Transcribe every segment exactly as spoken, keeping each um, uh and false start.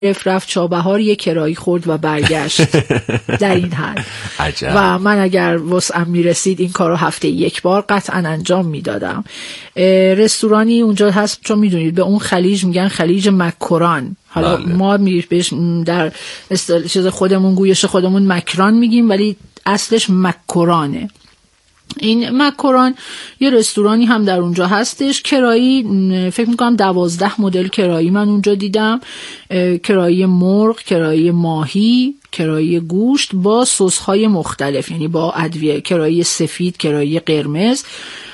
رفت رفت چابهار، یه کرایی خورد و برگشت. در این حد. عجب. و من اگر وسعم میرسید این کارو هفته یک بار قطعا انجام میدادم. رستورانی اونجا هست، چون میدونید به اون خلیج میگن خلیج مکران. حالا بله. ما بهش در چیز خودمون گویش خودمون مکران میگیم، ولی اصلش مکرانه. این مکران یه رستورانی هم در اونجا هستش. کرایی فکر میکنم دوازده مدل کرایی من اونجا دیدم. کرایی مرغ، کرایی ماهی، کرایی گوشت با سس های مختلف، یعنی با ادویه، کرایی سفید، کرایی قرمز.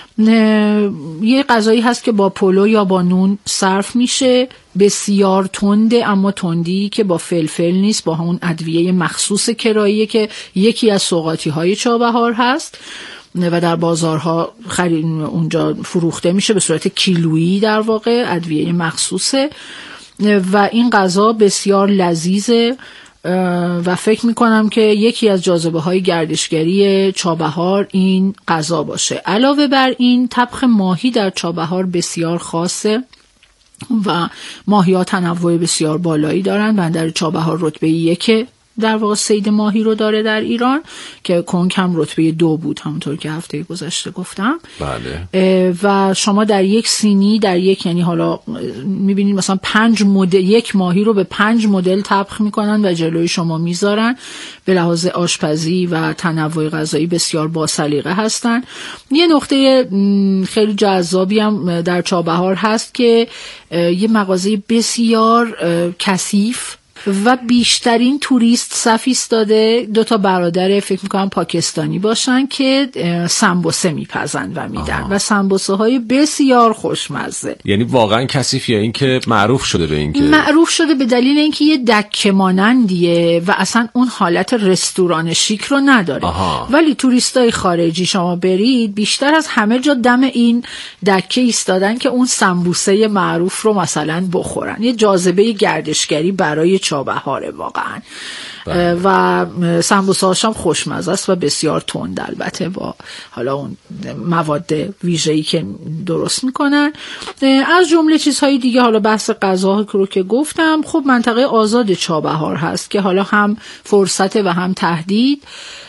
یه غذایی هست که با پلو یا با نون صرف میشه، بسیار تنده، اما تندی که با فلفل نیست، با همون ادویه مخصوص کراییه که یکی از سوغاتی های چابهار هست و در بازارها خرید اونجا فروخته میشه به صورت کیلویی، در واقع ادویه مخصوصه و این غذا بسیار لذیذه و فکر میکنم که یکی از جاذبه های گردشگری چابهار این غذا باشه. علاوه بر این طبخ ماهی در چابهار بسیار خاصه و ماهی‌ها تنوع بسیار بالایی دارن. بندر چابهار رتبه یک در واقع صید ماهی رو داره در ایران که کنگ هم رتبه دو بود، همونطور که هفته گذشته گفتم. بله. و شما در یک سینی، در یک، یعنی حالا میبینید مثلا پنج مدل، یک ماهی رو به پنج مدل طبخ میکنن و جلوی شما میذارن. به لحاظ آشپزی و تنوع غذایی بسیار با سلیقه هستن. یه نقطه خیلی جذابی هم در چابهار هست که یه مغازه بسیار کثیف و بیشترین توریست صف ایستاده، دو تا برادر فکر میکنم پاکستانی باشن که سمبوسه میپزن و میدن و سمبوسه های بسیار خوشمزه. یعنی واقعا کثیف یا این که معروف شده به این که معروف شده به دلیل اینکه یه دکه مانندیه و اصلا اون حالت رستوران شیک رو نداره. آها. ولی توریستای خارجی شما برید بیشتر از همه جا دم این دکه ایستادن که اون سمبوسه معروف رو مثلا بخورن. یه جاذبه گردشگری برای چابهاره واقعا. بله. و سمبوسه هاشم خوشمزه است و بسیار تند، البته با حالا اون مواد ویژه‌ای که درست میکنن. از جمله چیزهای دیگه، حالا بحث غذا رو که گفتم، خب منطقه آزاد چابهار هست که حالا هم فرصت و هم تهدید.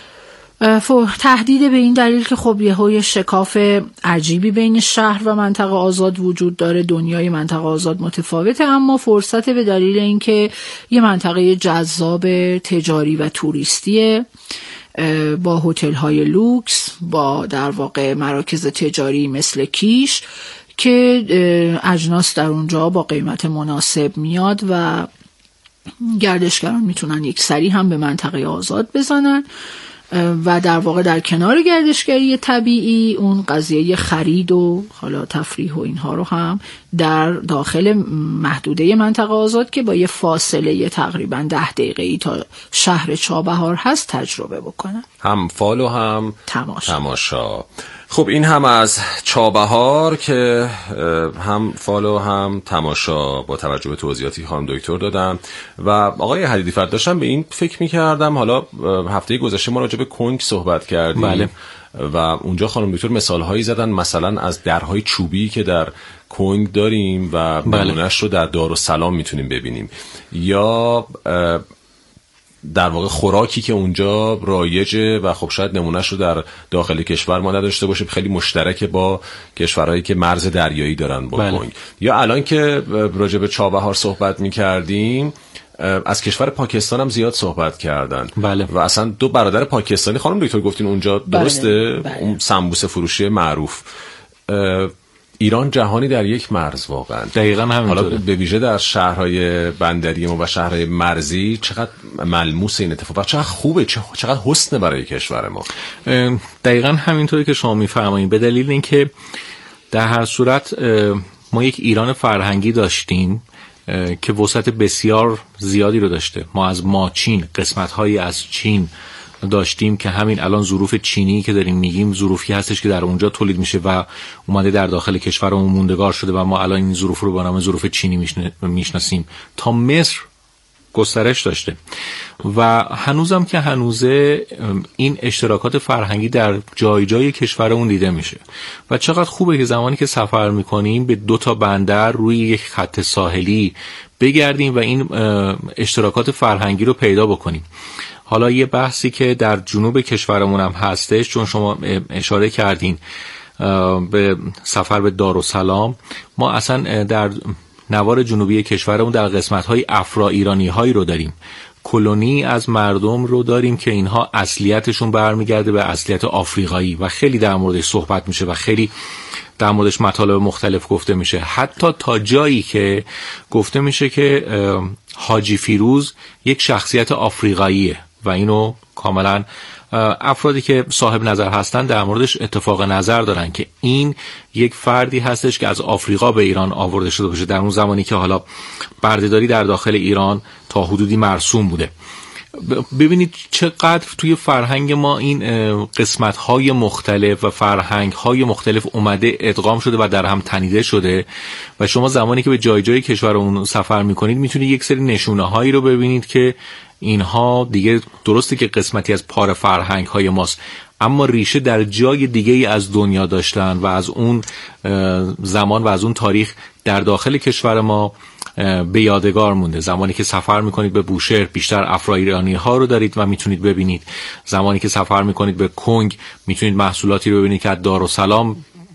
تهدید به این دلیل که خب یه شکاف عجیبی بین شهر و منطقه آزاد وجود داره، دنیای منطقه آزاد متفاوته، اما فرصت به دلیل اینکه یه منطقه جذاب تجاری و توریستیه با هتل‌های لوکس، با در واقع مراکز تجاری مثل کیش که اجناس در اونجا با قیمت مناسب میاد و گردشگران میتونن یک سری هم به منطقه آزاد بزنن. و در واقع در کنار گردشگری طبیعی اون قضیه خرید و حالا تفریح و اینها رو هم در داخل محدوده منطقه آزاد که با یه فاصله تقریبا ده دقیقه‌ای تا شهر چابهار هست تجربه بکنن. هم فال و هم تماشا. تماشا. خب این هم از چابهار که هم فال و هم تماشا با توجه به توضیحاتی خانم دکتر دادم. و آقای حدیدی فرد داشتم به این فکر می‌کردم، حالا هفته گذشته ما راجع به کنگ صحبت کردیم. بله. و اونجا خانم دکتر مثال‌هایی زدن، مثلا از درهای چوبی که در کنگ داریم و نمونه‌اش رو در دارالسلام میتونیم ببینیم، یا در واقع خوراکی که اونجا رایجه و خب شاید نمونهش رو در داخل کشور ما نداشته باشه، خیلی مشترک با کشورهایی که مرز دریایی دارن با بله. کنگ. یا الان که راجع به چابهار صحبت می‌کردیم، از کشور پاکستان هم زیاد صحبت کردن. بله. و اصلا دو برادر پاکستانی خانم دکتر گفتین اونجا، درسته؟ بله. بله. اون سمبوسه فروشی معروف. ایران جهانی در یک مرز واقعا. دقیقاً همینطوره. حالا به ویژه در شهرهای بندری ما و شهرهای مرزی چقدر ملموس این اتفاق، چقدر خوبه، چقدر حسنه برای کشور ما. دقیقاً همینطوری که شما میفرمایید، به دلیل اینکه در هر صورت ما یک ایران فرهنگی داشتیم که وسعت بسیار زیادی رو داشته. ما از ماچین، قسمت‌هایی از چین داشتیم که همین الان ظروف چینی که داریم میگیم ظروفی هستش که در اونجا تولید میشه و اومده در داخل کشورمون موندگار شده و ما الان این ظروف رو به نام ظروف چینی میشناسیم. تا مصر گسترش داشته و هنوزم که هنوزه این اشتراکات فرهنگی در جای جای کشورمون دیده میشه و چقدر خوبه که زمانی که سفر میکنیم به دو تا بندر روی یک خط ساحلی بگردیم و این اشتراکات فرهنگی رو پیدا بکنیم. حالا یه بحثی که در جنوب کشورمون هم هستش، چون شما اشاره کردین به سفر به دارالسلام، ما اصلا در نوار جنوبی کشورمون در قسمت‌های افرا ایرانی هایی رو داریم، کلونی از مردم رو داریم که اینها اصلیتشون برمیگرده به اصلیت آفریقایی و خیلی در موردش صحبت میشه و خیلی در موردش مطالب مختلف گفته میشه، حتی تا جایی که گفته میشه که حاجی فیروز یک شخصیت آفریقاییه و اینو کاملا افرادی که صاحب نظر هستن در موردش اتفاق نظر دارن که این یک فردی هستش که از آفریقا به ایران آورده شده باشه در اون زمانی که حالا بردهداری در داخل ایران تا حدودی مرسوم بوده. ببینید چقدر توی فرهنگ ما این قسمت‌های مختلف و فرهنگ‌های مختلف اومده ادغام شده و در هم تنیده شده و شما زمانی که به جای جای کشورمون سفر می‌کنید میتونید یک سری نشونه‌هایی رو ببینید که اینها دیگه درسته که قسمتی از پار فرهنگ‌های ماست اما ریشه در جای دیگه‌ای از دنیا داشتن و از اون زمان و از اون تاریخ در داخل کشور ما به یادگار مونده. زمانی که سفر میکنید به بوشهر بیشتر افرا ایرانی ها رو دارید و میتونید ببینید. زمانی که سفر میکنید به کنگ میتونید محصولاتی رو ببینید که از دارالسلام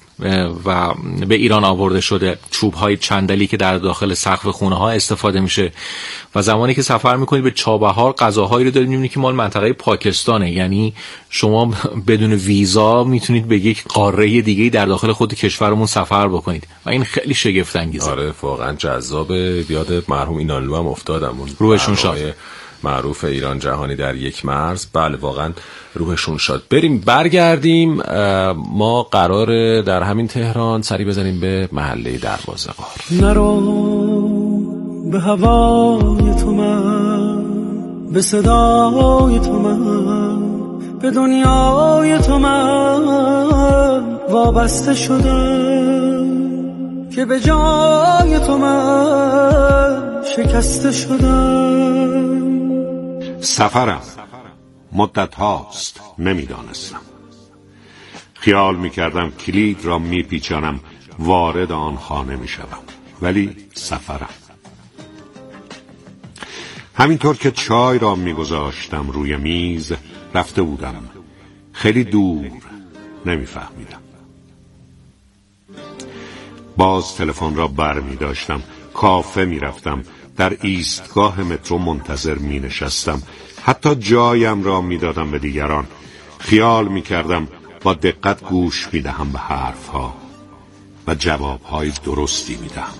و به ایران آورده شده، چوب های چندلی که در داخل سقف خونه ها استفاده میشه. و زمانی که سفر میکنید به چابهار غذاهایی رو دارید میبینید که مال منطقه پاکستانه، یعنی شما بدون ویزا میتونید به یک قاره دیگه در داخل خود کشورمون سفر بکنید و این خیلی شگفت انگیزه. آره واقعا جذاب. یاد مرحوم اینانلو هم افتادم، روحشون شاد، معروف ایران جهانی در یک مرز. بله واقعا روحشون شاد. بریم برگردیم، ما قراره در همین تهران سری بزنیم به محله دروازه غار. نرو به هوای تو من، به صدای تو من، به دنیای تو من وابسته شدم که به جای تو من شکسته شدم. سفرم مدت هاست نمیدانستم. خیال میکردم کلید را میپیچانم وارد آن خانه میشوم، ولی سفرم. همینطور که چای را میگذاشتم روی میز رفته بودم خیلی دور، نمیفهمیدم. باز تلفن را بر میداشتم، کافه میرفتم، در ایستگاه مترو منتظر می نشستم، حتی جایم را می دادم به دیگران. خیال می کردم با دقت گوش می دهم به حرف ها و جواب های درستی می دهم.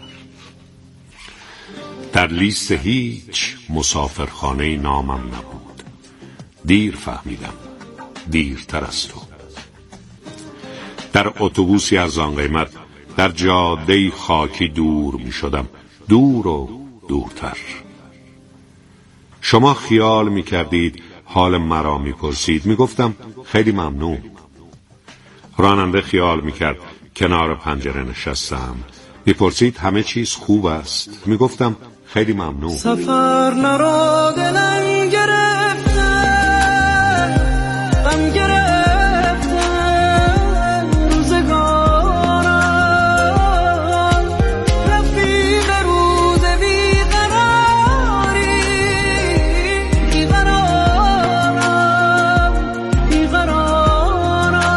در لیست هیچ مسافرخانه نامم نبود. دیر فهمیدم، دیرتر از تو. در اتوبوسی از آن قیمت در جاده خاکی دور می شدم، دور و دورتر. شما خیال می کردید حال مرا می پرسید، می گفتم خیلی ممنون. راننده خیال می کرد کنار پنجره نشستم، می پرسید همه چیز خوب است، می گفتم خیلی ممنون. سفر نرا دلم گرفته، غم گرفته روزگارم، رفیق روز بیقراری، بیقرارم بیقرارم.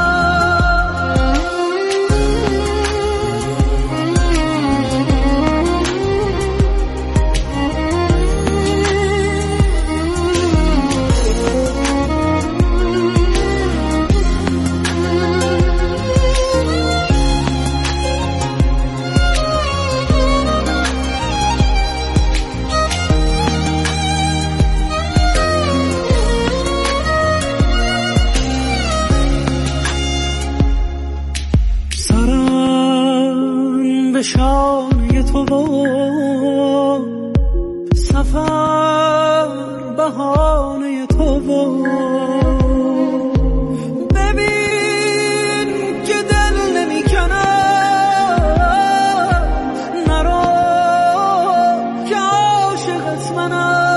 سرم به شانه تو و سفر بهانه تو و ببین که دل نمی کنم، نرو که عاشقت منم.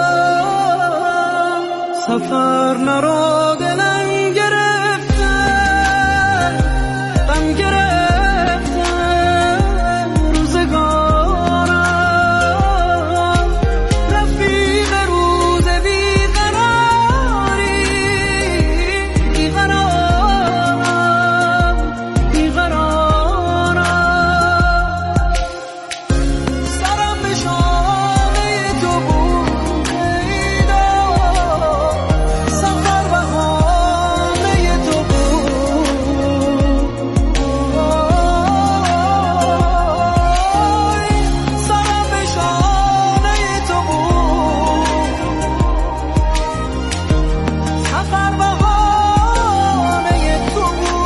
سفر نرو دلم گرفته غم گرفته روزگارم رفیق روز بیقراری بیقرارم بیقرارم سرم به شانه تو بود ایدا سفر بهانه تو بود سرم به شانه تو بود سفر بهانه تو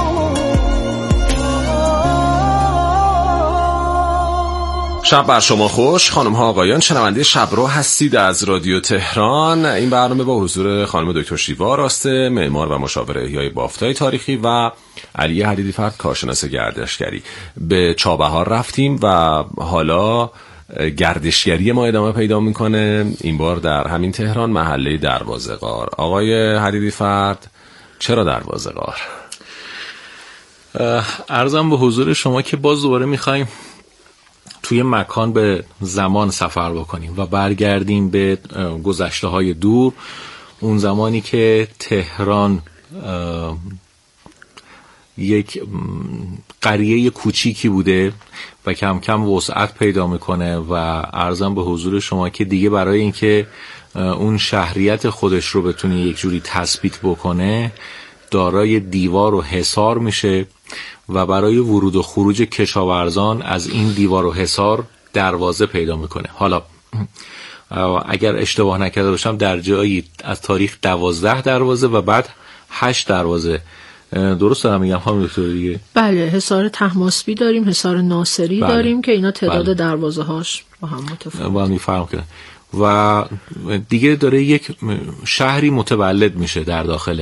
بود. شب بر شما خوش خانم ها آقایان، شنونده شبرو هستید از رادیو تهران. این برنامه با حضور خانم دکتر شیوا راسته، معمار و مشاور احیای بافت‌های تاریخی، و علی حدیدی‌فرد، کارشناس گردشگری. به چابهار رفتیم و حالا گردشگری ما ادامه پیدا میکنه، این بار در همین تهران، محله دروازه غار. آقای حدیدی‌فرد، چرا دروازه غار؟ عرضم به حضور شما که باز دوباره میخوایم توی مکان به زمان سفر بکنیم و برگردیم به گذشته های دور، اون زمانی که تهران یک قریه کوچیکی بوده و کم کم وسعت پیدا میکنه و عرضم به حضور شما که دیگه برای اینکه اون شهریت خودش رو بتونه یک جوری تثبیت بکنه دارای دیوار و حصار میشه و برای ورود و خروج کشاورزان از این دیوار و حصار دروازه پیدا میکنه. حالا اگر اشتباه نکرده باشم در جایی از تاریخ دوازده دروازه و بعد هشت دروازه، درست دارم میگم خانم دکتر دیگه؟ بله، حصار طهماسبی داریم، حصار ناصری بله. داریم که اینا تعداد بله. دروازه هاش با هم متفاوته، با هم میفرق کنه و دیگه داره یک شهری متولد میشه در داخل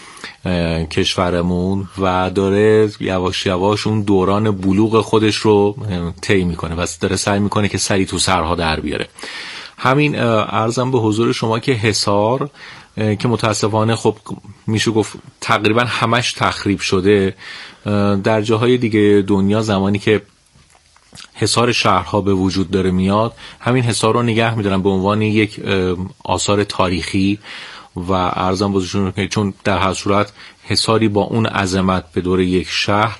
کشورمون و داره یواش یواش اون دوران بلوغ خودش رو طی میکنه و داره سعی میکنه که سری تو سرها در بیاره. همین عرضم به حضور شما که حصار که متاسفانه خب میشه گفت تقریبا همش تخریب شده، در جاهای دیگه دنیا زمانی که حصار شهرها به وجود داره میاد، همین حصار رو نگه میدارن به عنوان یک آثار تاریخی و عرضم بزرگشون که چون در هر صورت حصاری با اون عظمت به دور یک شهر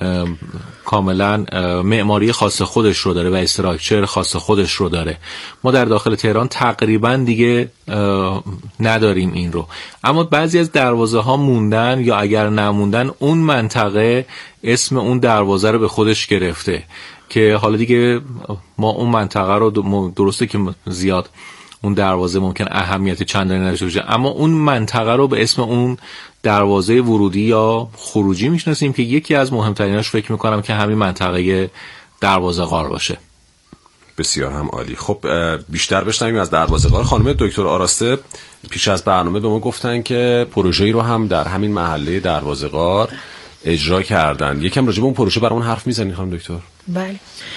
کاملا معماری خاص خودش رو داره و استراکچر خاص خودش رو داره. ما در داخل تهران تقریبا دیگه نداریم این رو، اما بعضی از دروازه ها موندن یا اگر نموندن اون منطقه اسم اون دروازه رو به خودش گرفته که حالا دیگه ما اون منطقه رو درسته که زیاد اون دروازه ممکن اهمیت چندانی نداشته باشه، اما اون منطقه رو به اسم اون دروازه ورودی یا خروجی میشناسیم که یکی از مهمتریناش فکر میکنم که همین منطقه دروازه غار باشه. بسیار هم عالی. خب بیشتر بشنویم از دروازه غار. خانم دکتر آراسته پیش از برنامه به ما گفتن که پروژه‌ای رو هم در همین محله دروازه غار اجرا کردن. یکم راجع به اون پروژه برامون حرف میزنید خانم دکتر؟ بله.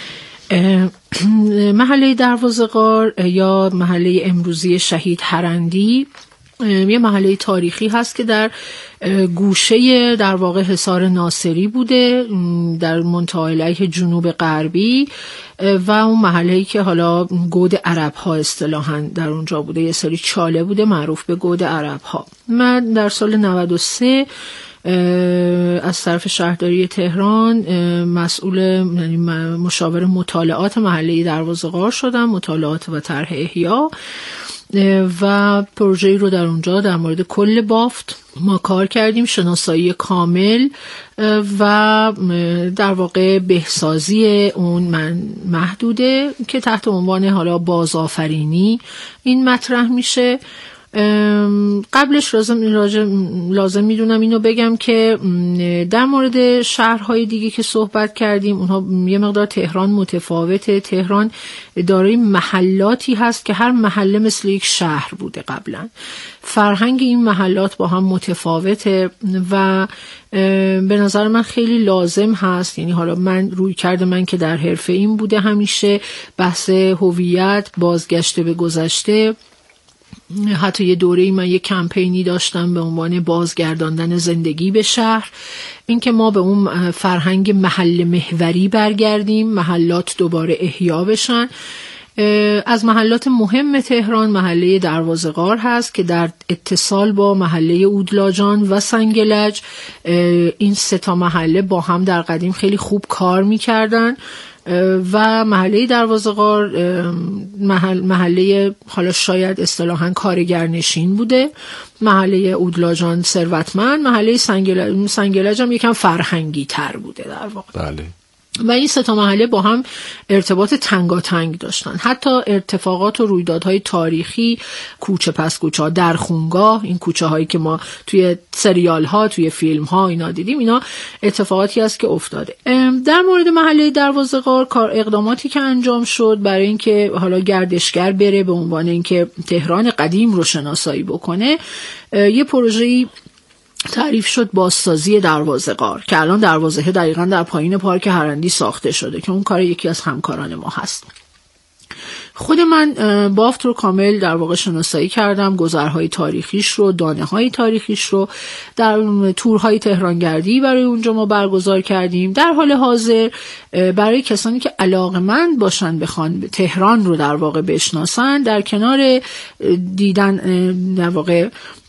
محله دروازه غار یا محله امروزی شهید هرندی یه محله تاریخی هست که در گوشه در واقع حصار ناصری بوده، در منتهی علیه جنوب غربی، و اون محله‌ای که حالا گود عرب ها اصطلاحاً در اونجا بوده، یه سری چاله بوده معروف به گود عرب ها. من در سال نود و سه از طرف شهرداری تهران مسئول یعنی مشاور مطالعات محله دروازه غار شدم، مطالعات و طرح احیا، و پروژه‌ای رو در اونجا در مورد کل بافت ما کار کردیم، شناسایی کامل و در واقع بهسازی اون من محدوده که تحت عنوان حالا بازآفرینی این مطرح میشه. قبلش لازم لازم میدونم اینو بگم که در مورد شهرهای دیگه که صحبت کردیم اونها یه مقدار تهران متفاوته. تهران دارای محلاتی هست که هر محله مثل یک شهر بوده قبلا، فرهنگ این محلات با هم متفاوته و به نظر من خیلی لازم هست، یعنی حالا من روی کرده من که در حرفه این بوده همیشه بحث هویت، بازگشت به گذشته حتی یه دوره‌ای من یه کمپینی داشتم به عنوان بازگرداندن زندگی به شهر، اینکه ما به اون فرهنگ محل محوری برگردیم، محلات دوباره احیا بشن. از محلات مهم تهران محله دروازه‌غار هست که در اتصال با محله اودلاجان و سنگلج، این سه تا محله با هم در قدیم خیلی خوب کار می‌کردن و محله دروازه‌غار محل محله حالا شاید اصطلاحاً کارگرنشین بوده، محله اودلاجان ثروتمند، محله سنگلج سنگلج هم یکم فرهنگی تر بوده در واقع. بله. و این سه تا محله با هم ارتباط تنگاتنگ داشتن. حتی ارتفاقات و رویدادهای تاریخی، کوچه پس کوچه ها، در خونگاه، این کوچه هایی که ما توی سریال ها، توی فیلم ها اینا دیدیم، اینا اتفاقاتی است که افتاده. در مورد محله دروازه‌غار کار اقداماتی که انجام شد برای اینکه حالا گردشگر بره به عنوان اینکه تهران قدیم رو شناسایی بکنه، یه پروژه‌ای تعریف شد، بازسازی دروازه‌غار که الان دروازه دقیقاً در پایین پارک هرندی ساخته شده که اون کار یکی از همکاران ما هست. خود من بافت رو کامل در واقع شناسایی کردم، گذرهای تاریخیش رو، دانه‌های تاریخیش رو، در تورهای تهرانگردی برای اونجا ما برگزار کردیم. در حال حاضر برای کسانی که علاقه‌مند باشن بخوان تهران رو در واقع بشناسن، در کنار دیدن در واقع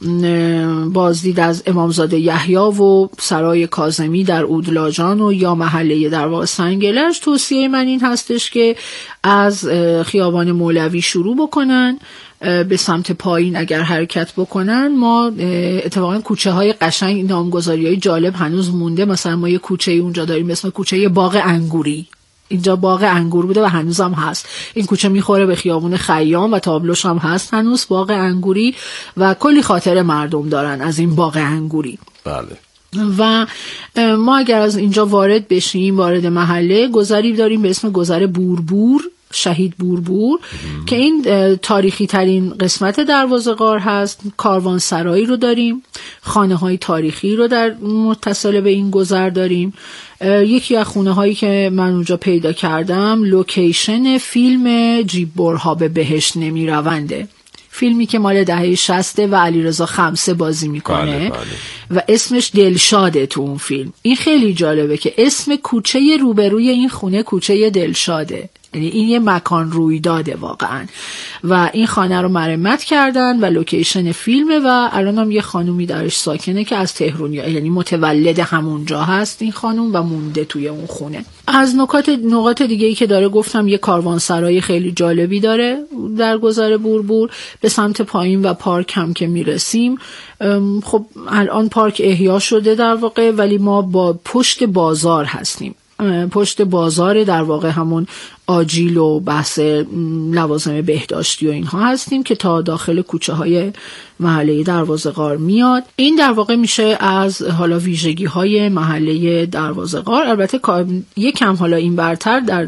بازدید از امامزاده یحیی و سرای کاظمی در اودلاجان و یا محله در واقع سنگلج، توصیه من این هستش که از خیابان مولوی شروع بکنن به سمت پایین اگر حرکت بکنن. ما اتفاقا کوچه های قشنگ، نامگذاری های جالب هنوز مونده. مثلا ما یه کوچه اونجا داریم اسم کوچه باغ انگوری، اینجا باغ انگور بوده و هنوز هم هست. این کوچه میخوره به خیابون خیام و تابلوش هم هست هنوز، باغ انگوری، و کلی خاطر مردم دارن از این باغ انگوری. بله. و ما اگر از اینجا وارد بشیم، وارد محله، گذری داریم به اسم گذر بوربور، شهید بوربور، که این تاریخی ترین قسمت دروازه‌غار هست. کاروانسرایی رو داریم، خانه های تاریخی رو در متصل به این گذر داریم. یکی از خونه هایی که من اونجا پیدا کردم لوکیشن فیلم جیببرها به بهشت نمی رونده، فیلمی که مال دهه شصته و علیرضا خمسه بازی میکنه. بله بله. و اسمش دلشاده تو اون فیلم. این خیلی جالبه که اسم کوچه روبروی این خونه کوچه دلشاده، یعنی این یه مکان رویداده واقعا. و این خانه رو مرمت کردن و لوکیشن فیلمه و الان هم یه خانومی درش ساکنه که از تهران، یعنی متولد همونجا هست این خانوم و مونده توی اون خونه. از نکات نقاط دیگه ای که داره گفتم، یه کاروانسرای خیلی جالبی داره در گذر بوربور. به سمت پایین و پارک هم که میرسیم، خب الان پارک احیا شده در واقع، ولی ما با پشت بازار هستیم. پشت بازار در واقع همون آجیل و بحث لوازم بهداشتی و اینها هستیم که تا داخل کوچه های محله دروازه‌غار میاد. این در واقع میشه از حالا ویژگی های محله دروازه‌غار. البته یکم حالا این برتر در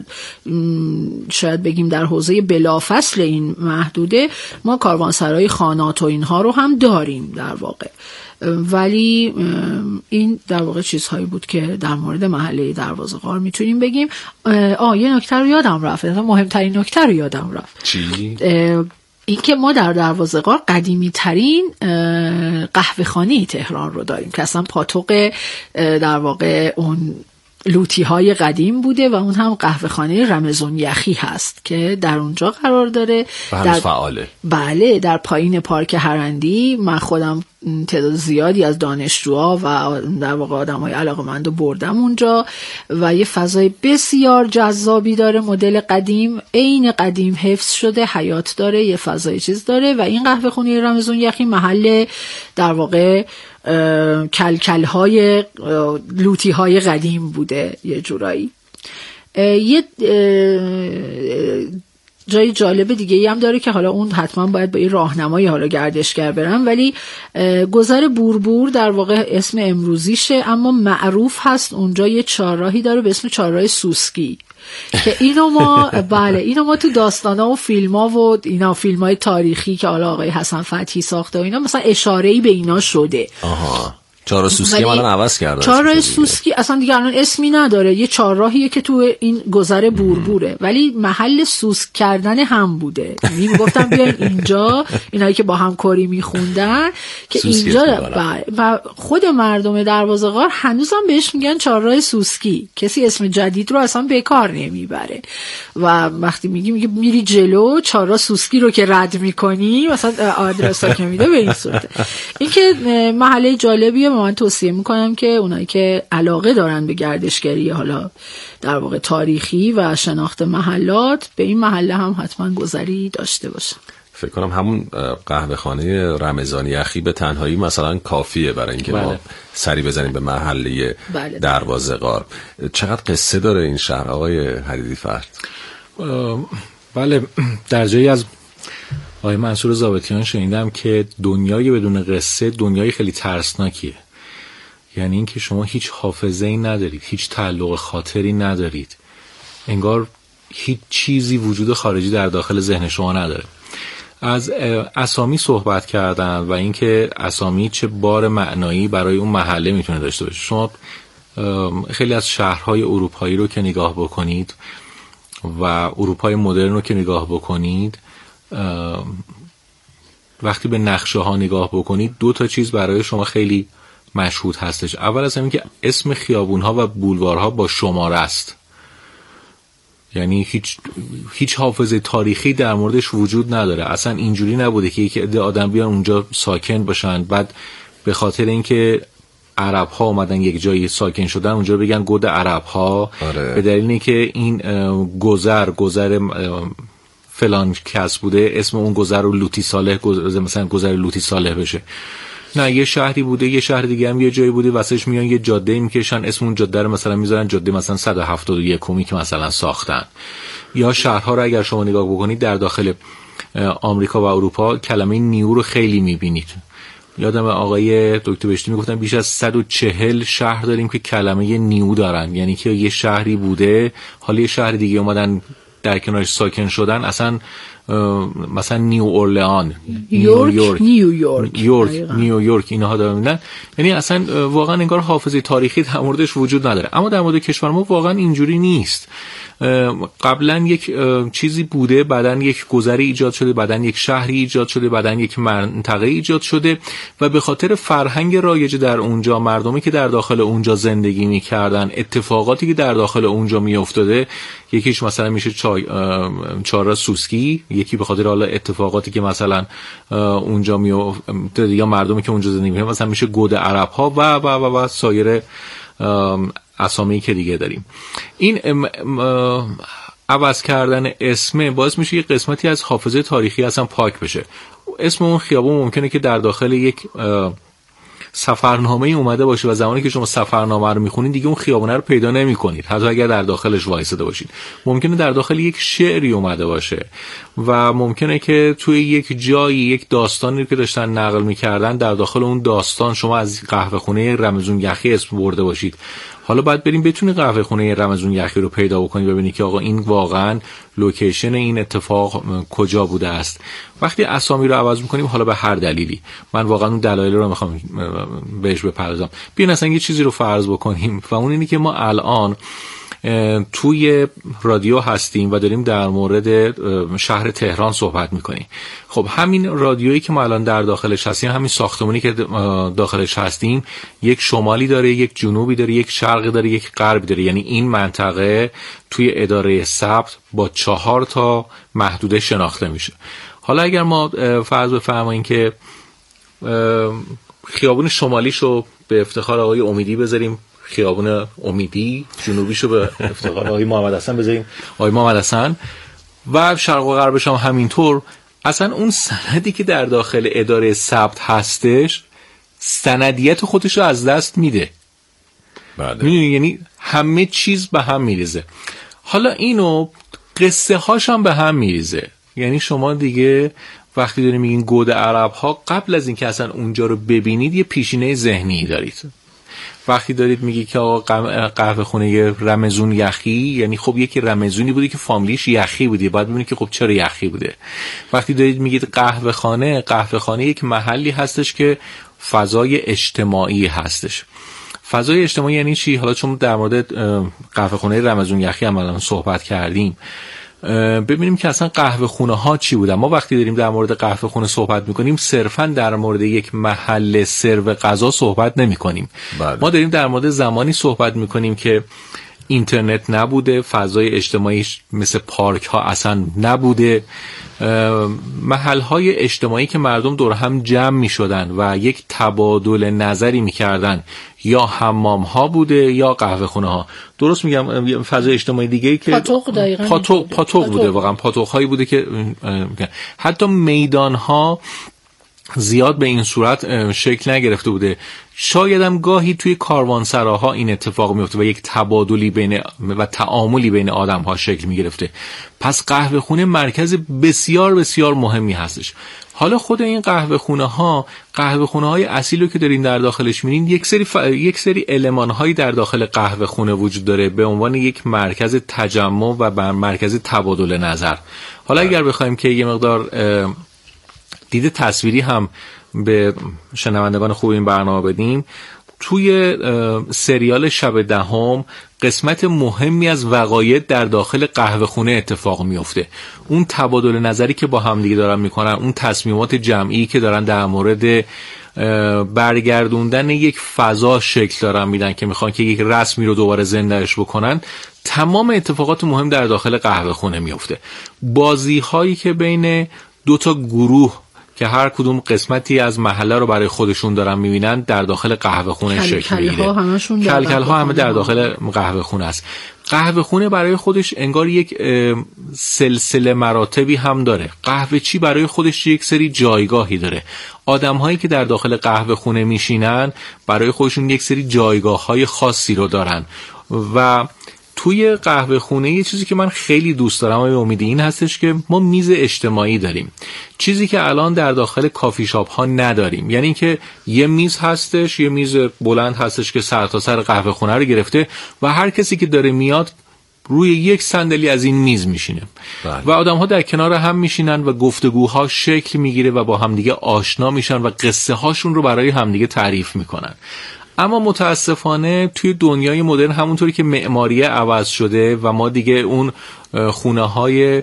شاید بگیم در حوزه بلافصل این محدوده ما کاروانسرای خانات و اینها رو هم داریم در واقع، ولی این در واقع چیزهایی بود که در مورد محله دروازه‌غار میتونیم بگیم. آه یه نکته رو یادم رفت، مهمترین نکته رو یادم رفت. چی؟ این که ما در دروازه‌غار قدیمی ترین قهوه خانه تهران رو داریم که اصلا پاتوق در واقع اون لوتی های قدیم بوده و اون هم قهوه خانه رمضان یخی هست که در اونجا قرار داره و در فعاله. بله، در پایین پارک هرندی. من خودم تعداد زیادی از دانشجوها و در واقع آدمای علاقه‌مندو بردم اونجا و یه فضای بسیار جذابی داره. مدل قدیم، عین قدیم حفظ شده، حیات داره، یه فضای چیز داره. و این قهوه خانه رمضان یخی محل در واقع کلکل های لوتی های قدیم بوده یه جورایی. یه جای جالب دیگه ای هم داره که حالا اون حتما باید با این راهنمای حالا گردشگر برم، ولی گذر بوربور در واقع اسم امروزیشه، اما معروف هست اونجا یه چهارراهی داره به اسم چهارراه سوسکی که اینو ما بله اینو ما تو داستانا و فیلم‌ها و اینا فیلم‌های تاریخی که حالا آقای حسن فتحی ساخته و اینا مثلا اشاره‌ای به اینا شده. آها. چهارراه سوسکی الان عوض کردن. چهارراه سوسکی اصلا دیگه الان اسمی نداره، یه چهارراهیه که تو این گذر بوربوره، ولی محل سوسک کردن هم بوده. یعنی میگفتم بیاین اینجا، اینایی که با هم کاری میخوندن که اینجا و خود مردم دروازه غار هنوزم بهش میگن چهارراه سوسکی. کسی اسم جدید رو اصلا به کار نمیبره و وقتی میگی میگه میری جلو چهارراه سوسکی رو که رد میکنی مثلا آدرسا که میده به این صورت. این که محله جالبیه، من توصیه میکنم که اونایی که علاقه دارن به گردشگری حالا در واقع تاریخی و شناخت محلات به این محله هم حتما گذری داشته باشن. فکر کنم همون قهوه خانه رمضان یخی به تنهایی مثلا کافیه برای اینکه ما سری بزنیم به محله بله. دروازه غار. چقدر قصه داره این شهر آقای حدیدی فرد؟ بله، در جایی از آقای منصور ضابطیان شنیدم که دنیای بدون قصه دنیای خیلی ترسناکیه. یعنی اینکه شما هیچ حافظه‌ای ندارید، هیچ تعلق خاطری ندارید، انگار هیچ چیزی وجود خارجی در داخل ذهن شما نداره. از اسامی صحبت کردن و اینکه اسامی چه بار معنایی برای اون محله میتونه داشته باشه. شما خیلی از شهرهای اروپایی رو که نگاه بکنید و اروپای مدرن رو که نگاه بکنید، وقتی به نقشه ها نگاه بکنید دو تا چیز برای شما خیلی مشهود هستش. اول از همین که اسم خیابون ها و بولوارها با شماره است، یعنی هیچ هیچ حافظه تاریخی در موردش وجود نداره. اصلا اینجوری نبوده که یک عده آدم بیان اونجا ساکن باشن، بعد به خاطر اینکه عرب ها اومدن یک جایی ساکن شدن اونجا بگن گود عرب ها. آره. به دلیل اینکه این گذر گذر فلان کس بوده اسم اون گذر رو لوتی صالح گذر، مثلا گذر لوتی صالح بشه. نه، یه شهری بوده، یه شهر دیگه هم یه جایی بوده، واسش میان یه جاده میکشن اسم اون جاده رو مثلا میذارن جاده مثلا صد و هفتاد و یک که مثلا ساختن. یا شهرها رو اگر شما نگاه بکنید در داخل آمریکا و اروپا کلمه نیو رو خیلی میبینید. یادم آقای دکتر بهشتی میگفتن بیش از صد و چهل شهر داریم که کلمه نیو دارن، یعنی که یه شهری بوده حالا یه شهر دیگه اومدن در کنارش ساکن شدن. اصلا مثلا نیو اورلئان، نیویورک، نیویورک، یورک، نیویورک اینها دارن میدن. یعنی اصلا واقعا انگار حافظه تاریخی در موردش وجود نداره. اما در مورد کشور ما واقعا اینجوری نیست. قبلا یک چیزی بوده، بعدن یک گذری ایجاد شده، بعدن یک شهری ایجاد شده، بعدن یک منطقه ایجاد شده و به خاطر فرهنگ رایج در اونجا، مردمی که در داخل اونجا زندگی میکردن، اتفاقاتی که در داخل اونجا میافتاده، یکیش مثلا میشه چهارراه سوسکی، یکی به خاطر حالا اتفاقاتی که مثلا اونجا میافتاده یا مردمی که اونجا زندگی میکنن مثلا میشه گود عرب ها و و و, و سایر اسامی که دیگه داریم. این عوض کردن اسم باعث میشه یه قسمتی از حافظه تاریخی اصلا پاک بشه. اسم اون خیابون ممکنه که در داخل یک سفرنامه اومده باشه و زمانی که شما سفرنامه رو میخونید دیگه اون خیابونه رو پیدا نمیکنید، حتی اگر در داخلش وایساده باشید. ممکنه در داخل یک شعری اومده باشه و ممکنه که توی یک جایی یک داستانی که داشتن نقل میکردن در داخل اون داستان شما از قهوه خونه رمضان یخی اسم برده باشید. حالا باید بریم بتونی قهوه خونه رمضان یخی رو پیدا بکنید، ببینید که آقا این واقعا لوکیشن این اتفاق کجا بوده است. وقتی اسامی رو عوض میکنیم حالا به هر دلیلی، من واقعا اون دلایل رو میخوام بهش بپردازم. بیاین اصلا یه چیزی رو فرض بکنیم و اون اینه که ما الان توی رادیو هستیم و داریم در مورد شهر تهران صحبت میکنیم. خب همین رادیویی که ما الان در داخلش هستیم، همین ساختمانی که داخلش هستیم، یک شمالی داره، یک جنوبی داره، یک شرقی داره، یک غربی داره. یعنی این منطقه توی اداره ثبت با چهار تا محدوده شناخته میشه. حالا اگر ما فرض بفرماییم که خیابون شمالیشو به افتخار آقای امیدی بذاریم خیابون امیدی، جنوبیشو به افتخار آقای محمد حسن بذاریم آقای محمد حسن، و شرق و غربش هم همینطور. اصلا اون سندی که در داخل اداره ثبت هستش سندیت خودش رو از دست میده. بله. یعنی همه چیز به هم میریزه. حالا اینو قصه هاش هم به هم میریزه. یعنی شما دیگه وقتی داریم میگین گود عرب ها، قبل از اینکه اصلا اونجا رو ببینید یه پیشینه ذهنی دارید. وقتی دارید میگی که آقا قهوه خونه رمضان یخی، یعنی خب یکی رمضونی بوده که فامیلیش یخی بوده، بعد ببینید که خب چرا یخی بوده. وقتی دارید میگید قهوه خانه، قهوه خانه یک محلی هستش که فضای اجتماعی هستش. فضای اجتماعی یعنی چی؟ حالا چون در مورد قهوه خونه رمضان یخی هم الان صحبت کردیم، ببینیم که اصلا قهوه خونه ها چی بودن. ما وقتی داریم در مورد قهوه خونه صحبت میکنیم صرفا در مورد یک محل سرو غذا صحبت نمی کنیم. بله. ما داریم در مورد زمانی صحبت میکنیم که اینترنت نبوده، فضای اجتماعی مثل پارک ها اصلا نبوده، محل های اجتماعی که مردم دور هم جمع می شدن و یک تبادل نظری می کردن، یا حمام ها بوده یا قهوه خونه ها. درست میگم؟ فضای اجتماعی دیگه که پاتوق دقیقاً پاتوق پاتوق بوده، واقعا پاتوق هایی بوده که حتی میدان ها زیاد به این صورت شکل نگرفته بوده. شاید هم گاهی توی کاروانسراها این اتفاق میفته و یک تبادلی بین و تعاملی بین آدم ها شکل میگرفته. پس قهوه خونه مرکز بسیار بسیار مهمی هستش. حالا خود این قهوه خونه ها، قهوه خونه های اصیلی که دارین در داخلش می‌بینید، یک سری ف... یک سری المان هایی در داخل قهوه خونه وجود داره به عنوان یک مرکز تجمع و بر مرکز تبادل نظر. حالا اگر بخوایم که یه مقدار دید تصویری هم به شنوندگان خوب این برنامه بدیم، توی سریال شب دهم قسمت مهمی از وقایع در داخل قهوه خونه اتفاق میفته. اون تبادل نظری که با هم دیگه دارن میکنن، اون تصمیمات جمعی که دارن در مورد برگردوندن یک فضا شکل دارن میدن که میخوان که یک رسمی رو دوباره زندهش بکنن، تمام اتفاقات مهم در داخل قهوه خونه میفته. بازی هایی که بین دو تا گروه که هر کدوم قسمتی از محله رو برای خودشون دارن میبینن در داخل قهوه خونه شکل میگیره. کلکل ها همه در داخل قهوه خونه است. قهوه خونه برای خودش انگار یک سلسله مراتبی هم داره. قهوه چی برای خودش یک سری جایگاهی داره. آدم هایی که در داخل قهوه خونه میشینن برای خودشون یک سری جایگاه های خاصی رو دارن. و توی قهوه خونه یه چیزی که من خیلی دوست دارم و امیدی این هستش که ما میز اجتماعی داریم، چیزی که الان در داخل کافی شاپ ها نداریم. یعنی که یه میز هستش، یه میز بلند هستش که سر تا سر قهوه خونه رو گرفته و هر کسی که داره میاد روی یک صندلی از این میز میشینه و آدم ها در کنار هم میشینن و گفتگوها شکل میگیره و با همدیگه آشنا میشن و قصه هاشون رو برای همدیگه تعریف میکنن. اما متاسفانه توی دنیای مدرن همونطوری که معماریه عوض شده و ما دیگه اون خونه های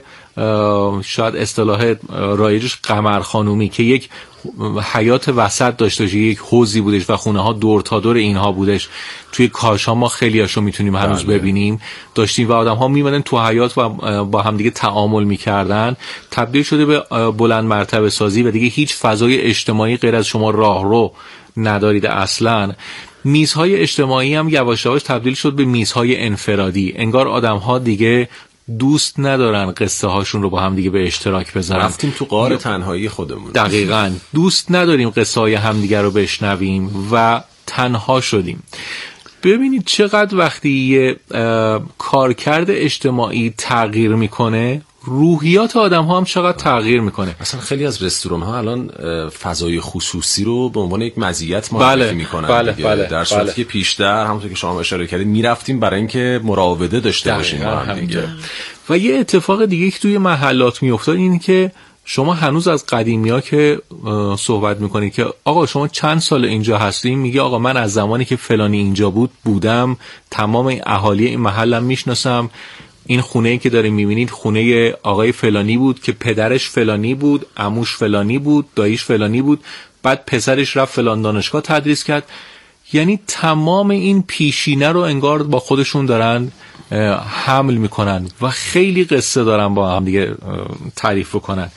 شاید اصطلاح رایجش قمرخانومی که یک حیات وسط داشته، یک حوضی بودش و خونه ها دور تا دور اینها بودش، توی کاشا ما خیلی هاشو میتونیم هنوز ببینیم داشتیم و آدم ها میمدن تو حیات و با هم دیگه تعامل میکردن، تبدیل شده به بلند مرتبه سازی و دیگه هیچ فضای اجتماعی غیر از شما راهرو ندارید اصلا. میزهای اجتماعی هم یواش یواش تبدیل شد به میزهای انفرادی. انگار آدم‌ها دیگه دوست ندارن قصه هاشون رو با هم دیگه به اشتراک بذارن. رفتیم تو غار تنهایی خودمون. دقیقاً دوست نداریم قصه های همدیگه رو بشنویم و تنها شدیم. ببینید چقدر وقتی یه کارکرد اجتماعی تغییر میکنه، روحیات آدم ها هم چقدر تغییر میکنه. اصلا خیلی از رستوران ها الان فضای خصوصی رو به عنوان یک مزیت معرفی بله، میکنن. بله، بله، در صورتی بله. که پیشتر همونطور که شما اشاره کردید میرفتیم برای اینکه مراوده داشته باشیم با هم دیگه. و یه اتفاق دیگه که توی محلات میافتاد این که شما هنوز از قدیمی‌ها که صحبت میکنید که آقا شما چند سال اینجا هستین، میگه آقا من از زمانی که فلانی اینجا بود بودم، تمام اهالی این محلم میشناسم، این خونه‌ای که دارین میبینید خونه آقای فلانی بود که پدرش فلانی بود، عموش فلانی بود، داییش فلانی بود، بعد پسرش رفت فلان دانشگاه تدریس کرد. یعنی تمام این پیشینه رو انگار با خودشون دارن حمل میکنن و خیلی قصه دارن با هم دیگه تعریف کنن.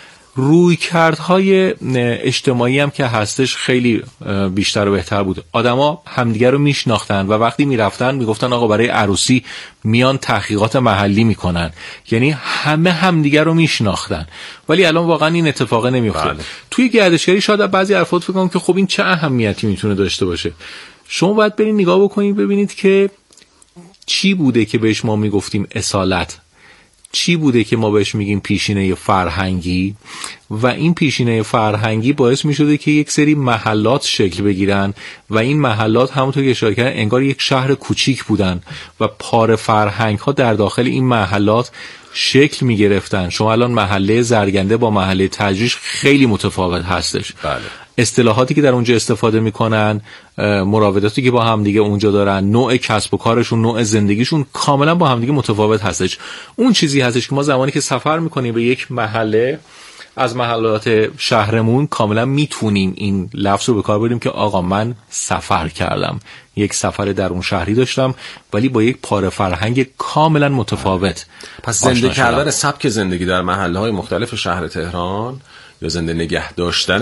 رویکردهای اجتماعی هم که هستش خیلی بیشتر و بهتر بود. آدما همدیگه رو میشناختن و وقتی میرفتن میگفتن آقا برای عروسی میان تحقیقات محلی میکنن، یعنی همه همدیگه رو میشناختن. ولی الان واقعا این اتفاق نمیفته. بله. توی گردشگری شاید بعضی افراد فکر کنن که خب این چه اهمیتی میتونه داشته باشه. شما باید برید نگاه بکنید ببینید که چی بوده که بهش ما میگفتیم اصالت، چی بوده که ما بهش میگیم پیشینه فرهنگی، و این پیشینه فرهنگی باعث میشده که یک سری محلات شکل بگیرن و این محلات همونطور که اشاره کردن انگار یک شهر کوچیک بودن و پاره فرهنگ ها در داخل این محلات شکل می گرفتن. شما الان محله زرگنده با محله تجریش خیلی متفاوت هستش. بله. اصطلاحاتی که در اونجا استفاده میکنن، مراوداتی که با هم دیگه اونجا دارن، نوع کسب و کارشون، نوع زندگیشون کاملا با هم دیگه متفاوت هستش. اون چیزی هستش که ما زمانی که سفر میکنیم به یک محله از محلات شهرمون کاملا میتونیم این لفظ رو به کار ببریم که آقا من سفر کردم، یک سفر درون شهری داشتم ولی با یک پاره فرهنگ کاملا متفاوت. پس زنده کردن سبک زندگی در محله‌های مختلف شهر تهران یا زنده نگه داشتن